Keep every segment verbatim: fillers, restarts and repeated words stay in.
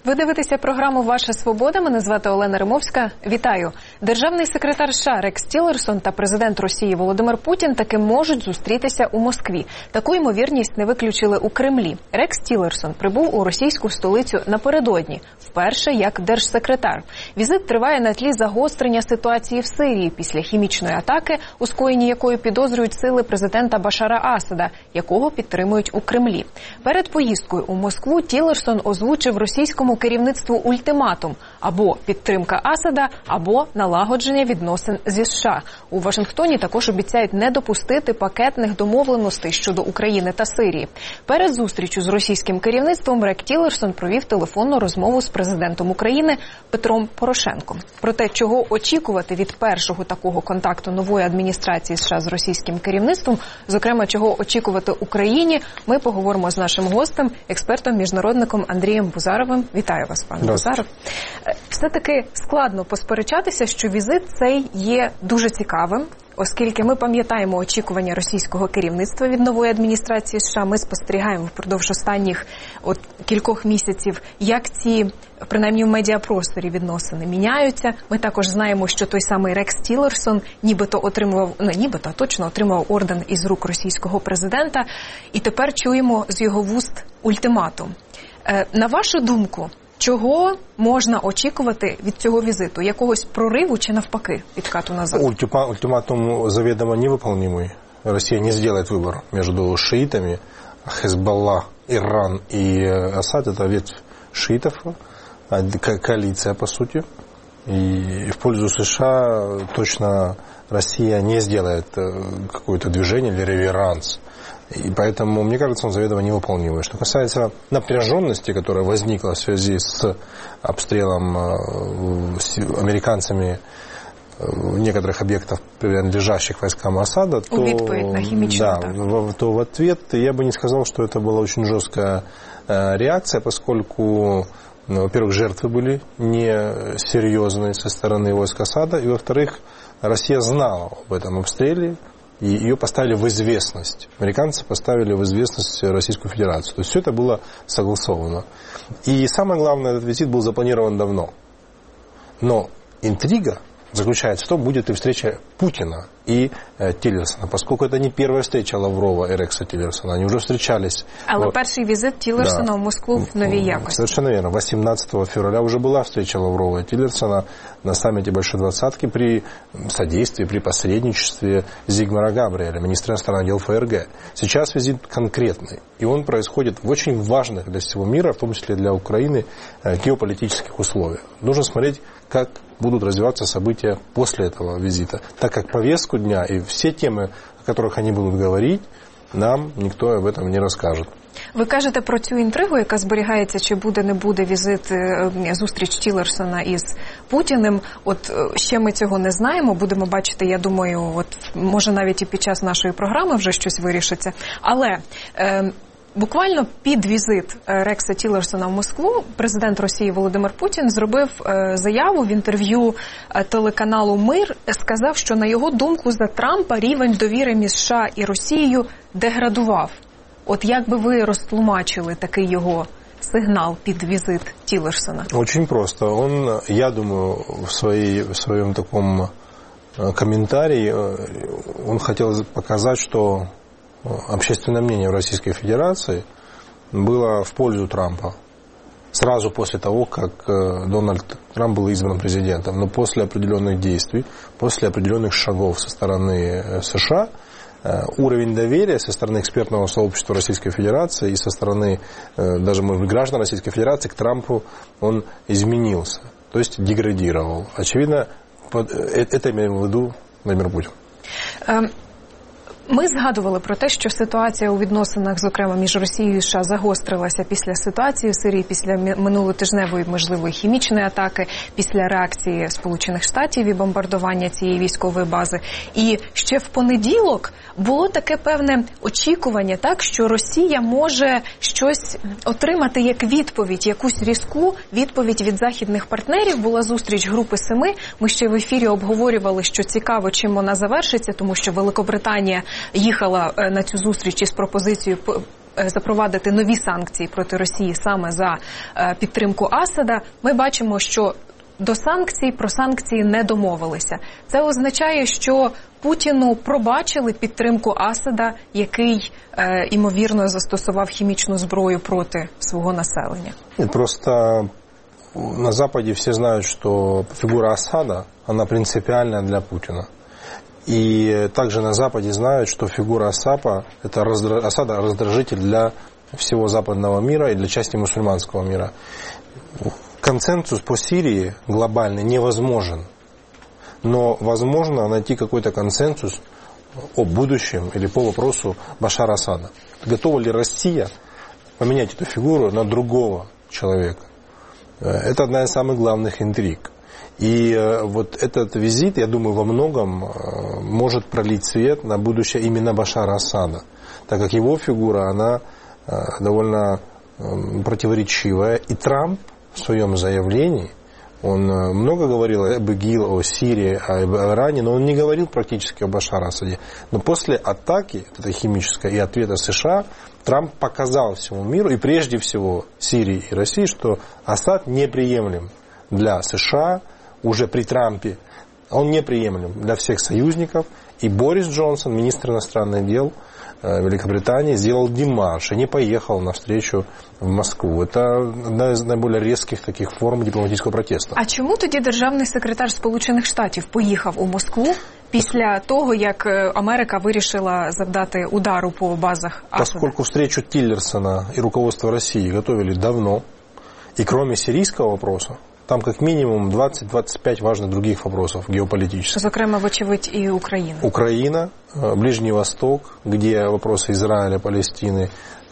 Ви дивитеся програму «Ваша свобода». Мене звати Олена Римовська. Вітаю. Державний секретар США Рекс Тіллерсон та президент Росії Володимир Путін таки можуть зустрітися у Москві. Таку ймовірність не виключили у Кремлі. Рекс Тіллерсон прибув у російську столицю напередодні, вперше як держсекретар. Візит триває на тлі загострення ситуації в Сирії після хімічної атаки, у скоєнні якої підозрюють сили президента Башара Асада, якого підтримують у Кремлі. Перед поїздкою у Москву Тіллерсон озвучив російському керівництву ультиматум – або підтримка Асада, або налагодження відносин зі США. У Вашингтоні також обіцяють не допустити пакетних домовленостей щодо України та Сирії. Перед зустрічю з російським керівництвом Рекс Тіллерсон провів телефонну розмову з президентом України Петром Порошенком. Про те, чого очікувати від першого такого контакту нової адміністрації США з російським керівництвом, зокрема, чого очікувати Україні, ми поговоримо з нашим гостем, експертом-міжнародником Андрієм Бузаровим. Вітаю вас, пане Бузаров. Все-таки складно посперечатися, що візит цей є дуже цікавим, оскільки ми пам'ятаємо очікування російського керівництва від нової адміністрації США. Ми спостерігаємо впродовж останніх от кількох місяців, як ці, принаймні в медіапросторі, відносини міняються. Ми також знаємо, що той самий Рекс Тіллерсон нібито отримував, не нібито, а точно отримав орден із рук російського президента. І тепер чуємо з його вуст ультиматум. На вашу думку, чого можна очікувати від цього візиту? Якогось прориву чи навпаки відкату назад? Ультима, ультиматум заведомо невыполнимый. Россия не сделает выбор между шиитами, Хезболла, Иран и Асад. Это ветвь шиитов, коалиция, по сути. И в пользу США точно Россия не сделает какое-то движение или реверанс. И поэтому, мне кажется, он заведомо невыполнимый. Что касается напряженности, которая возникла в связи с обстрелом американцами некоторых объектов, принадлежащих войскам Асада, то, да, то в ответ я бы не сказал, что это была очень жесткая реакция, поскольку, ну, во-первых, жертвы были несерьезные со стороны войск Асада, и, во-вторых, Россия знала об этом обстреле, и ее поставили в известность. Американцы поставили в известность Российскую Федерацию. То есть все это было согласовано. И самое главное, этот визит был запланирован давно. Но интрига заключается в том, будет ли встреча Путина и э, Тіллерсона, поскольку это не первая встреча Лаврова и Рекса Тіллерсона, они уже встречались. Але вот, перший візит Тіллерсона да, в Москву в новій якості. Совершенно верно. восемнадцатого февраля уже была встреча Лаврова и Тіллерсона на саммите Большой Двадцатки при содействии, при посредничестве Зигмара Габриэля, министра иностранных дел ФРГ. Сейчас визит конкретный, и он происходит в очень важных для всего мира, в том числе для Украины, геополитических условиях. Нужно смотреть, как будут развиваться события после этого визита, так как повестку дня и все темы, о которых они будут говорить, нам никто об этом не розкаже. Ви кажете про цю інтригу, яка зберігається, чи буде, не буде візит, зустріч Тіллерсона із Путіним. От ще ми цього не знаємо, будемо бачити, я думаю, от може навіть і під час нашої програми вже щось вирішиться. Але е, буквально під візит Рекса Тіллерсона в Москву президент Росії Володимир Путін зробив заяву в інтерв'ю телеканалу «Мир», сказав, що на його думку за Трампа рівень довіри між США і Росією деградував. От як би ви розтлумачили такий його сигнал під візит Тіллерсона? Очень просто. Он, я думаю, в, своей, в своем таком комментарии он хотел показать, что общественное мнение в Российской Федерации было в пользу Трампа сразу после того, как Дональд Трамп был избран президентом. Но после определенных действий, после определенных шагов со стороны США, уровень доверия со стороны экспертного сообщества Российской Федерации и со стороны даже, может быть, граждан Российской Федерации к Трампу, он изменился, то есть деградировал. Очевидно, это имеем в виду Владимир Путин. Ми згадували про те, що ситуація у відносинах, зокрема, між Росією і США загострилася після ситуації в Сирії, після минулотижневої, можливої, хімічної атаки, після реакції Сполучених Штатів і бомбардування цієї військової бази. І ще в понеділок було таке певне очікування, так, що Росія може щось отримати як відповідь, якусь різку відповідь від західних партнерів. Була зустріч Групи Семи. Ми ще в ефірі обговорювали, що цікаво, чим вона завершиться, тому що Великобританія їхала на цю зустріч із пропозицією запровадити нові санкції проти Росії саме за підтримку Асада, ми бачимо, що до санкцій про санкції не домовилися. Це означає, що Путіну пробачили підтримку Асада, який, е, ймовірно, застосував хімічну зброю проти свого населення. Нет, просто на Западе все знают, что фигура Асада, она принципиальна для Путина. И также на Западе знают, что фигура Асада – это раздра... Асада раздражитель для всего западного мира и для части мусульманского мира. Консенсус по Сирии глобальный невозможен. Но возможно найти какой-то консенсус о будущем или по вопросу Башара Асада. Готова ли Россия поменять эту фигуру на другого человека? Это одна из самых главных интриг. И вот этот визит, я думаю, во многом может пролить свет на будущее именно Башара Асада, так как его фигура, она довольно противоречивая. И Трамп в своем заявлении, он много говорил об ИГИЛ, о Сирии, об Иране, но он не говорил практически о Башаре Асаде. Но после атаки, этой химической, и ответа США, Трамп показал всему миру, и прежде всего Сирии и России, что Асад неприемлем для США уже при Трампе. Он неприемлем для всех союзников. И Борис Джонсон, министр иностранных дел Великобритании, сделал демарш и не поехал навстречу в Москву. Это одна из наиболее резких таких форм дипломатического протеста. А чому тоді державний секретар Сполучених Штатів поїхав у Москву після того, як Америка вирішила завдати удару по базах Асада? Поскольку встречу Тиллерсона и руководство России готовили давно, и кроме сирийского вопроса, там как минимум двадцать-двадцать пять важных других вопросов геополитических. Зокрема, вочевидь, и Украина. Украина, Ближний Восток, где вопросы Израиля, Палестины,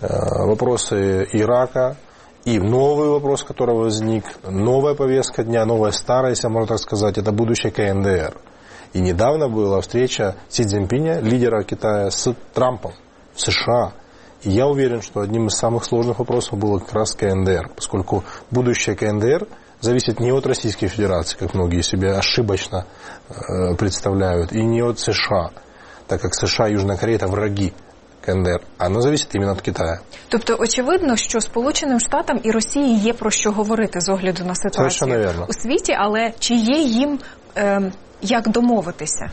вопросы Ирака, и новый вопрос, который возник, новая повестка дня, новая старая, если можно так сказать, это будущее КНДР. И недавно была встреча Си Цзиньпиня, лидера Китая, с Трампом в США. И я уверен, что одним из самых сложных вопросов было как раз КНДР, поскольку будущее КНДР зависит не от Российской Федерации, как многие себе ошибочно э, представляют, и не от США, так как США и Южная Корея – это враги КНДР. Оно зависит именно від Китаю. Тобто, очевидно, що Сполученим Штатам і Росії є про що говорити з огляду на ситуацію у світі, але чи є їм е, як домовитися?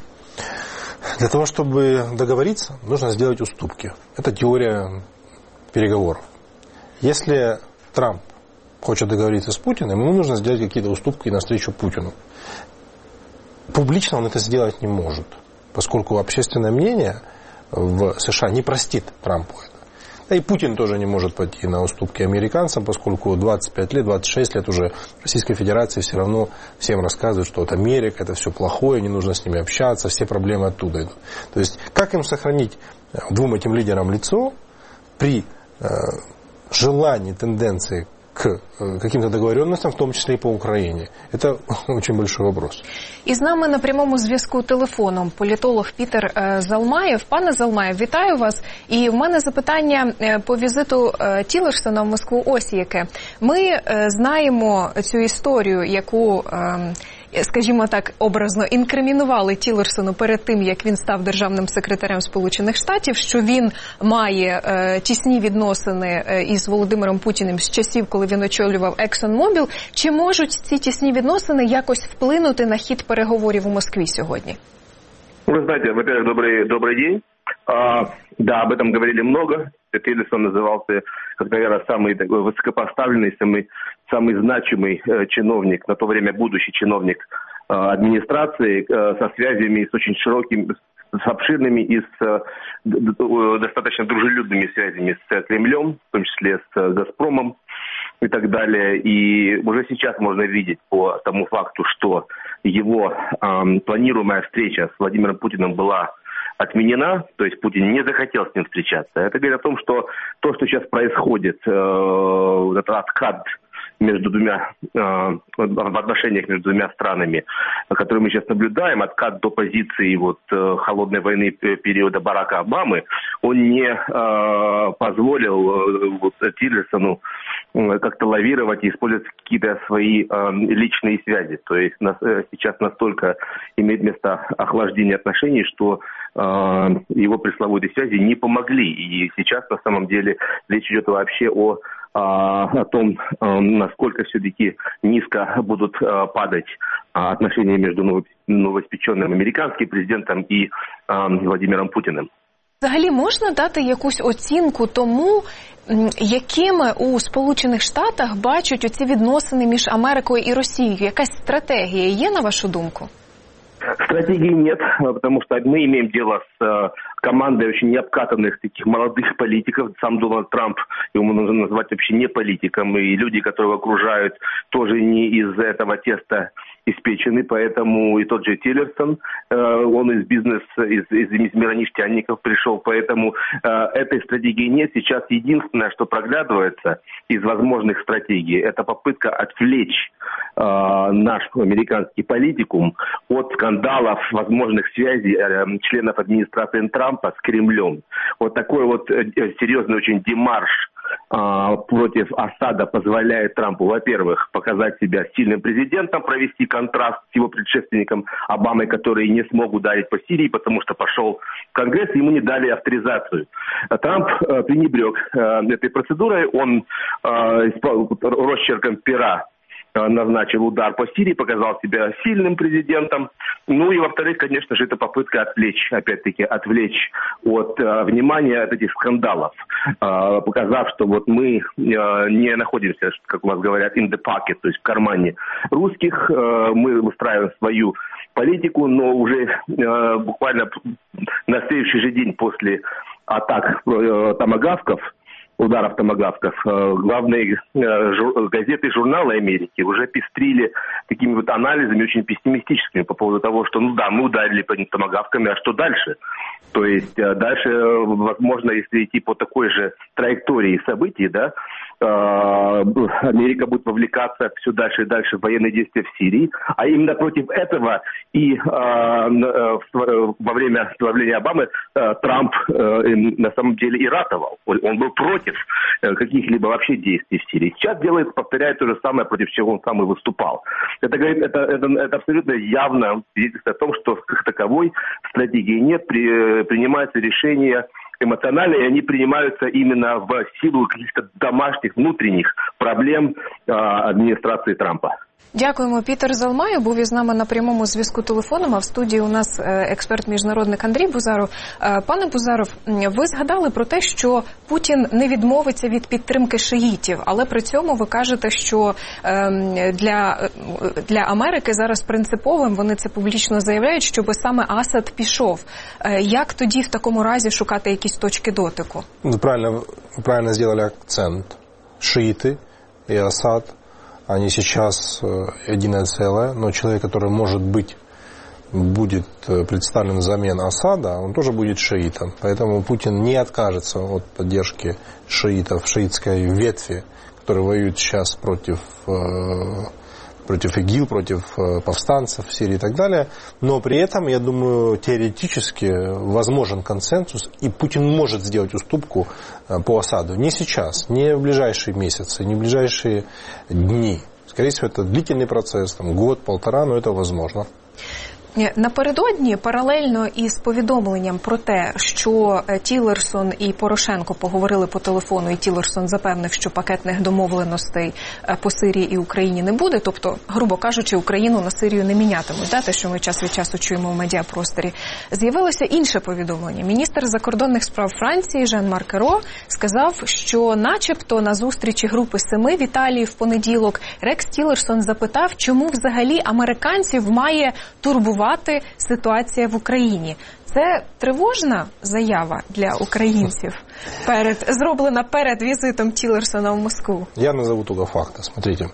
Для того, чтобы договориться, нужно сделать уступки. Это теория переговоров. Если Трамп хочет договориться с Путиным, ему нужно сделать какие-то уступки навстречу Путину. Публично он это сделать не может, поскольку общественное мнение в США не простит Трампу это. Да и Путин тоже не может пойти на уступки американцам, поскольку двадцать пять лет, двадцать шесть лет уже Российской Федерации все равно всем рассказывают, что вот Америка, это все плохое, не нужно с ними общаться, все проблемы оттуда идут. То есть, как им сохранить двум этим лидерам лицо при э, желании, тенденции к каким-то договоренностям, в том числе и по Украине. Это очень большой вопрос. І з нами на прямому зв'язку телефоном політолог Пітер Залмаєв. Пане Залмаєв, вітаю вас. І в мене запитання по візиту Тіллерсона в Москву ось яке. Ми знаємо цю історію, яку, скажімо так, образно інкримінували Тіллерсону перед тим, як він став державним секретарем Сполучених Штатів, що він має е, тісні відносини із Володимиром Путіним з часів, коли він очолював ExxonMobil. Чи можуть ці тісні відносини якось вплинути на хід переговорів у Москві сьогодні? Вы знаете, во-первых, добрый, добрый день. А, да, об этом говорили много. Тиллерсон назывался, как, наверное, самый такой высокопоставленный, самый, самый значимый э, чиновник, на то время будущий чиновник э, администрации, э, со связями с очень широкими, с обширными и с э, достаточно дружелюбными связями с Кремлем, в том числе с э, Газпромом и так далее. И уже сейчас можно видеть по тому факту, что его э, планируемая встреча с Владимиром Путиным была отменена, то есть Путин не захотел с ним встречаться. Это говорит о том, что то, что сейчас происходит, э, этот откат между двумя, в отношениях между двумя странами, которые мы сейчас наблюдаем, откат до позиции вот холодной войны периода Барака Обамы, он не позволил вот Тиллерсону как-то лавировать и использовать какие-то свои личные связи. То есть сейчас настолько имеет место охлаждение отношений, что его пресловутые связи не помогли. И сейчас на самом деле речь идет вообще о, о том, насколько все-таки низко будут падать отношения между новоиспеченным американским президентом и Владимиром Путиным. Взагалі можна дати якусь оцінку тому, якими у Сполучених Штатах бачать оці відносини між Америкою і Росією? Якась стратегія є, на вашу думку? Стратегии нет, потому что мы имеем дело с командой очень необкатанных таких молодых политиков. Сам Дональд Трамп, его можно назвать вообще не политиком, и люди, которые его окружают, тоже не из этого теста испечены, поэтому и тот же Тиллерсон, он из бизнеса, из, из мира нефтяников пришел, поэтому этой стратегии нет. Сейчас единственное, что проглядывается из возможных стратегий, это попытка отвлечь наш американский политикум от скандалов, возможных связей членов администрации Трампа с Кремлем. Вот такой вот серьезный очень демарш против Асада позволяет Трампу, во-первых, показать себя сильным президентом, провести контраст с его предшественником Обамой, который не смог ударить по Сирии, потому что пошел в Конгресс, ему не дали авторизацию. Трамп пренебрег этой процедурой, он росчерком пера назначил удар по Сирии, показал себя сильным президентом. Ну и, во-вторых, конечно же, это попытка отвлечь, опять-таки, отвлечь от э, внимания от этих скандалов, э, показав, что вот мы э, не находимся, как у вас говорят, in the pocket, то есть в кармане русских, э, мы выстраиваем свою политику, но уже э, буквально на следующий же день после атак э, томагавков, ударов томагавков, главные газеты и журналы Америки уже пестрили такими вот анализами очень пессимистическими по поводу того, что, ну да, мы ударили по ним томагавками, а что дальше? То есть дальше, возможно, если идти по такой же траектории событий, да, Америка будет вовлекаться все дальше и дальше в военные действия в Сирии, а именно против этого и во время становления Обамы Трамп на самом деле и ратовал. Он был против каких-либо вообще действий в Сирии. Сейчас делает, повторяет то же самое, против чего он сам и выступал. Это, говорит, это, это, это абсолютно явно свидетельствует о том, что как таковой стратегии нет, при, принимаются решения эмоционально, и они принимаются именно в силу каких-то домашних, внутренних проблем э, адміністрації Трампа. Дякуємо. Пітер Залмай був із нами на прямому зв'язку телефоном, а в студії у нас експерт-міжнародник Андрій Бузаров. Пане Бузаров, ви згадали про те, що Путін не відмовиться від підтримки шиїтів, але при цьому ви кажете, що для, для Америки зараз принциповим, вони це публічно заявляють, щоб саме Асад пішов. Як тоді в такому разі шукати якісь точки дотику? Ну, правильно, правильно зробили акцент. Шииты и Асад, они сейчас единое целое, но человек, который, может быть, будет представлен взамен Асада, он тоже будет шиитом. Поэтому Путин не откажется от поддержки шиитов, шиитской ветви, которые воюют сейчас против, против ИГИЛ, против повстанцев в Сирии и так далее. Но при этом, я думаю, теоретически возможен консенсус, и Путин может сделать уступку по Асаду. Не сейчас, не в ближайшие месяцы, не в ближайшие дни. Скорее всего, это длительный процесс, там, год, полтора, но это возможно. Напередодні, паралельно із повідомленням про те, що Тілерсон і Порошенко поговорили по телефону, і Тілерсон запевнив, що пакетних домовленостей по Сирії і Україні не буде, тобто, грубо кажучи, Україну на Сирію не мінятимуть, да, те, що ми час від часу чуємо в медіапросторі. З'явилося інше повідомлення. Міністр закордонних справ Франції Жан-Марк Айро сказав, що начебто на зустрічі групи семи в Італії в понеділок Рекс Тілерсон запитав, чому взагалі американців має турбувати ситуація в Україні. Це тривожна заява для українців, перед, зроблена перед візитом Тілерсона в Москву? Я назову только факты. Смотрите,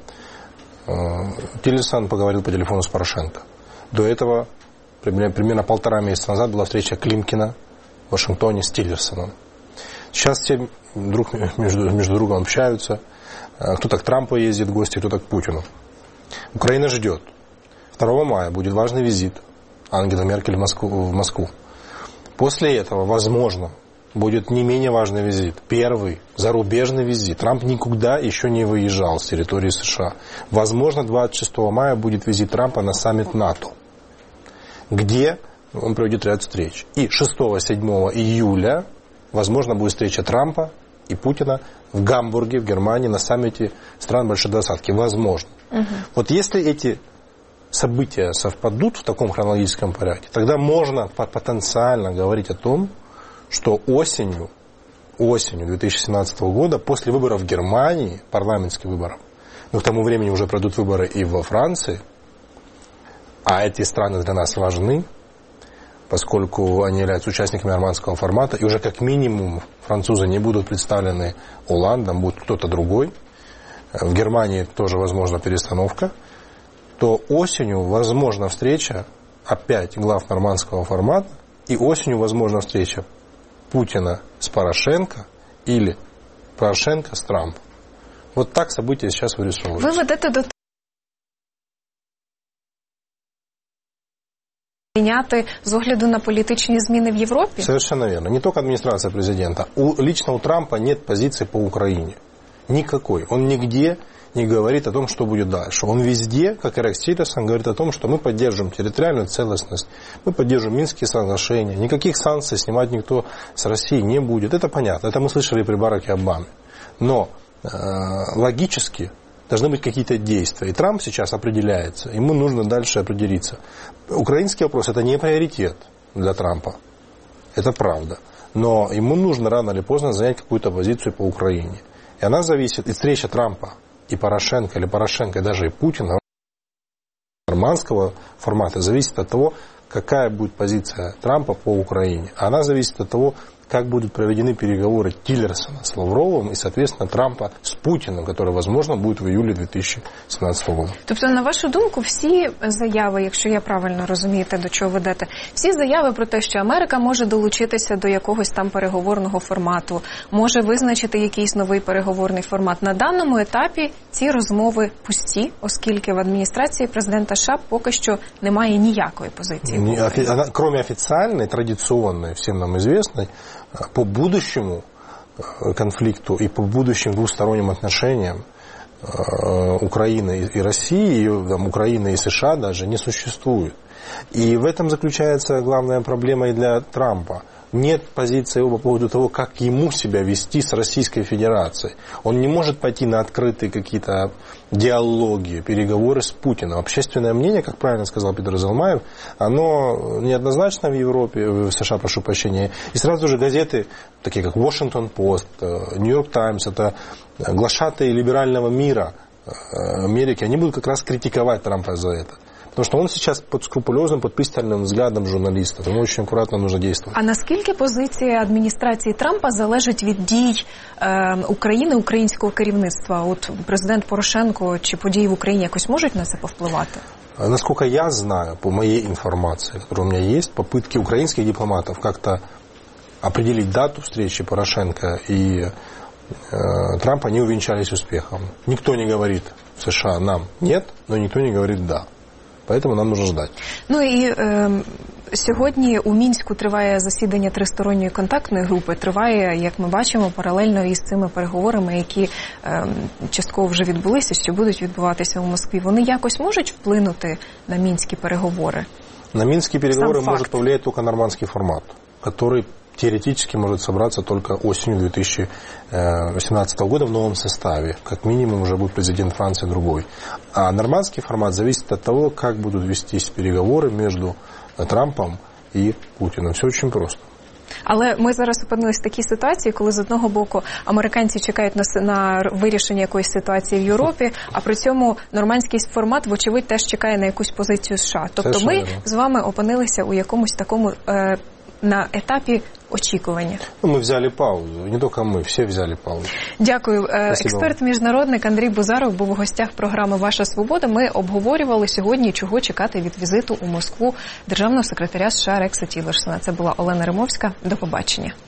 Тиллерсон поговорил по телефону с Порошенко. До этого, примерно, примерно полтора месяца назад, была встреча Климкина в Вашингтоне с Тиллерсоном. Сейчас все друг между, между другом общаются. Кто-то к Трампу ездит в гости, кто-то к Путину. Украина ждет. второго мая будет важный визит Ангелы Меркель в Москву, в Москву. После этого, возможно, будет не менее важный визит. Первый зарубежный визит. Трамп никуда еще не выезжал с территории США. Возможно, двадцать шестого мая будет визит Трампа на саммит НАТО, где он проведет ряд встреч. И шестого-седьмого июля, возможно, будет встреча Трампа и Путина в Гамбурге, в Германии, на саммите стран Большой Двадцатки. Возможно. Угу. Вот если эти события совпадут в таком хронологическом порядке, тогда можно потенциально говорить о том, что осенью, осенью две тысячи семнадцатого года, после выборов в Германии, парламентских выборов, но к тому времени уже пройдут выборы и во Франции, а эти страны для нас важны, поскольку они являются участниками нормандского формата, и уже как минимум французы не будут представлены Оландом, будет кто-то другой, в Германии тоже возможна перестановка, то осенью возможна встреча опять глав нормандского формата, и осенью возможна встреча Путина с Порошенко или Порошенко с Трампом. Вот так события сейчас вырисовываются. Вы ведете до меняти з огляду на політичні зміни в Європі? Совершенно верно. Не только администрация президента. У, лично у Трампа нет позиции по Украине. Никакой. Он нигде не говорит о том, что будет дальше. Он везде, как и Рекс Тиллерсон, говорит о том, что мы поддерживаем территориальную целостность, мы поддерживаем Минские соглашения, никаких санкций снимать никто с России не будет. Это понятно, это мы слышали при Бараке Обаме. Но э, логически должны быть какие-то действия. И Трамп сейчас определяется, ему нужно дальше определиться. Украинский вопрос – это не приоритет для Трампа, это правда. Но ему нужно рано или поздно занять какую-то позицию по Украине. И она зависит, и встреча Трампа и Порошенко, или Порошенко, и даже и Путина, нормандского формата, зависит от того, какая будет позиция Трампа по Украине. Она зависит от того, как будут проведены переговоры Тиллерсона с Лавровым и, соответственно, Трампа с Путиным, который, возможно, будет в июле дві тисячі сімнадцятого года. Тобто, на вашу думку, всі заяви, якщо я правильно розумію те, до чого ведете, всі заяви про те, що Америка може долучитися до якогось там переговорного формату, може визначити якийсь новий переговорний формат, на даному етапі ці розмови пусті, оскільки в адміністрації президента США поки що немає ніякої позиції. Кроме официальной, традиционной, всем нам известной, по будущему конфликту и по будущим двусторонним отношениям Украины и России, и, там, Украины и США даже не существует. И в этом заключается главная проблема и для Трампа. Нет позиции по поводу того, как ему себя вести с Российской Федерацией. Он не может пойти на открытые какие-то диалоги, переговоры с Путиным. Общественное мнение, как правильно сказал Петр Залмаев, оно неоднозначно в Европе, в США, прошу прощения. И сразу же газеты, такие как Washington Post, New York Times, это глашатые либерального мира Америки, они будут как раз критиковать Трампа за это. Потому что он сейчас под скрупулезным, под пристальным взглядом журналистов. Ему очень аккуратно нужно действовать. А наскільки позиція адміністрації Трампа залежить від дій е, України, українського керівництва? От президент Порошенко чи події в Україні якось можуть на це повпливати? Насколько я знаю, по моей информации, которая у меня есть, попытки украинских дипломатов как-то определить дату встречи Порошенко и э, Трампа не увенчались успехом. Никто не говорит в США нам нет, но никто не говорит да. Поэтому нам нужно ждать. Ну і е, сьогодні у Мінську триває засідання тристоронньої контактної групи. Триває, як ми бачимо, паралельно із цими переговорами, які е, частково вже відбулися, що будуть відбуватися у Москві. Вони якось можуть вплинути на мінські переговори? На мінські переговори может повлиять только нормандский формат, который теоретически может собраться только осенью две тысячи восемнадцатого года в новом составе. Как минимум уже будет президент Франции другой. А нормандский формат зависит от того, как будут вестись переговоры между Трампом и Путиным. Все очень просто. Але ми зараз опинилися в такій ситуації, коли з одного боку американці чекають на, на вирішення якоїсь ситуації в Європі, а при цьому нормандський формат, вочевидь, теж чекає на якусь позицію США. Тобто ми з вами опинилися у якомусь такому е, на етапі очікування. Ну, ми взяли паузу. Не тільки ми, всі взяли паузу. Дякую. Спасибо. Експерт-міжнародник Андрій Бузаров був у гостях програми «Ваша свобода». Ми обговорювали сьогодні, чого чекати від візиту у Москву державного секретаря США Рекса Тілерсона. Це була Олена Римовська. До побачення.